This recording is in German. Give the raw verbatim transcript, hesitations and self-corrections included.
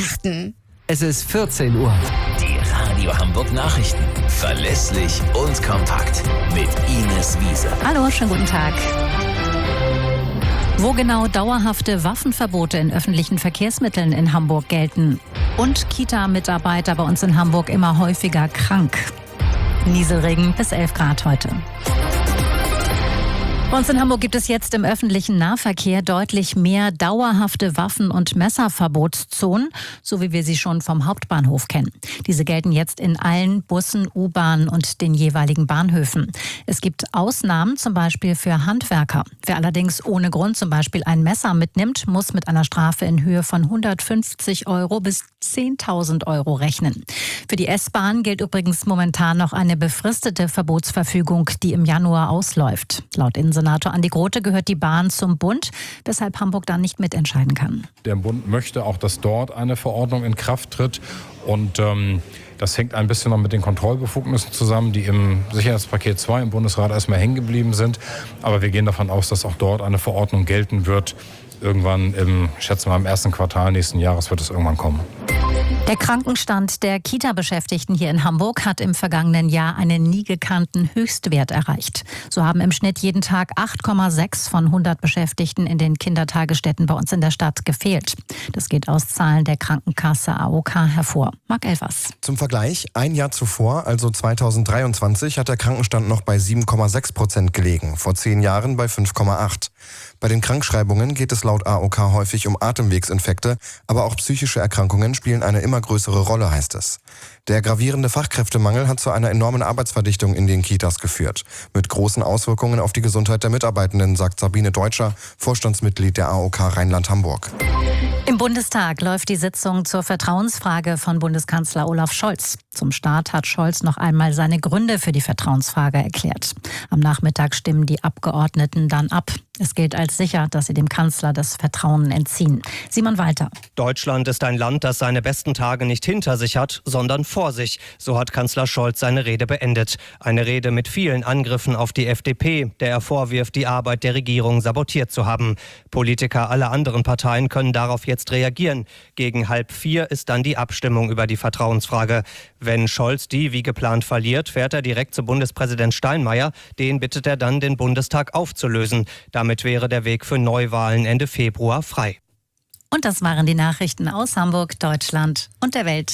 Weihnachten. Es ist vierzehn Uhr. Die Radio Hamburg Nachrichten. Verlässlich und kompakt. Mit Ines Wiese. Hallo, schönen guten Tag. Wo genau dauerhafte Waffenverbote in öffentlichen Verkehrsmitteln in Hamburg gelten. Und Kita-Mitarbeiter bei uns in Hamburg immer häufiger krank. Nieselregen bis elf Grad heute. Bei uns in Hamburg gibt es jetzt im öffentlichen Nahverkehr deutlich mehr dauerhafte Waffen- und Messerverbotszonen, so wie wir sie schon vom Hauptbahnhof kennen. Diese gelten jetzt in allen Bussen, U-Bahnen und den jeweiligen Bahnhöfen. Es gibt Ausnahmen, zum Beispiel für Handwerker. Wer allerdings ohne Grund zum Beispiel ein Messer mitnimmt, muss mit einer Strafe in Höhe von hundertfünfzig Euro bis zehntausend Euro rechnen. Für die S-Bahn gilt übrigens momentan noch eine befristete Verbotsverfügung, die im Januar ausläuft. Laut Innensenator Andi Grote gehört die Bahn zum Bund, weshalb Hamburg dann nicht mitentscheiden kann. Der Bund möchte auch, dass dort eine Verordnung in Kraft tritt. Und ähm, das hängt ein bisschen noch mit den Kontrollbefugnissen zusammen, die im Sicherheitspaket zwei im Bundesrat erstmal hängen geblieben sind. Aber wir gehen davon aus, dass auch dort eine Verordnung gelten wird. Irgendwann im, ich schätze mal, im ersten Quartal nächsten Jahres wird es irgendwann kommen. Der Krankenstand der Kita-Beschäftigten hier in Hamburg hat im vergangenen Jahr einen nie gekannten Höchstwert erreicht. So haben im Schnitt jeden Tag acht Komma sechs von hundert Beschäftigten in den Kindertagesstätten bei uns in der Stadt gefehlt. Das geht aus Zahlen der Krankenkasse A O K hervor. Marc Elvers. Zum Vergleich, ein Jahr zuvor, also zweitausenddreiundzwanzig, hat der Krankenstand noch bei sieben Komma sechs Prozent gelegen, vor zehn Jahren bei fünf Komma acht. Bei den Krankschreibungen geht es laut A O K häufig um Atemwegsinfekte, aber auch psychische Erkrankungen spielen eine immer größere Rolle, heißt es. Der gravierende Fachkräftemangel hat zu einer enormen Arbeitsverdichtung in den Kitas geführt. Mit großen Auswirkungen auf die Gesundheit der Mitarbeitenden, sagt Sabine Deutscher, Vorstandsmitglied der A O K Rheinland-Hamburg. Im Bundestag läuft die Sitzung zur Vertrauensfrage von Bundeskanzler Olaf Scholz. Zum Start hat Scholz noch einmal seine Gründe für die Vertrauensfrage erklärt. Am Nachmittag stimmen die Abgeordneten dann ab. Es gilt als sicher, dass sie dem Kanzler das Vertrauen entziehen. Simon Walter. Deutschland ist ein Land, das seine besten Tage nicht hinter sich hat, sondern vor sich. So hat Kanzler Scholz seine Rede beendet. Eine Rede mit vielen Angriffen auf die F D P, der er vorwirft, die Arbeit der Regierung sabotiert zu haben. Politiker aller anderen Parteien können darauf jetzt reagieren. Gegen halb vier ist dann die Abstimmung über die Vertrauensfrage. Wenn Scholz die wie geplant verliert, fährt er direkt zu Bundespräsident Steinmeier. Den bittet er dann, den Bundestag aufzulösen. Damit wäre der Weg für Neuwahlen Ende Februar frei. Und das waren die Nachrichten aus Hamburg, Deutschland und der Welt.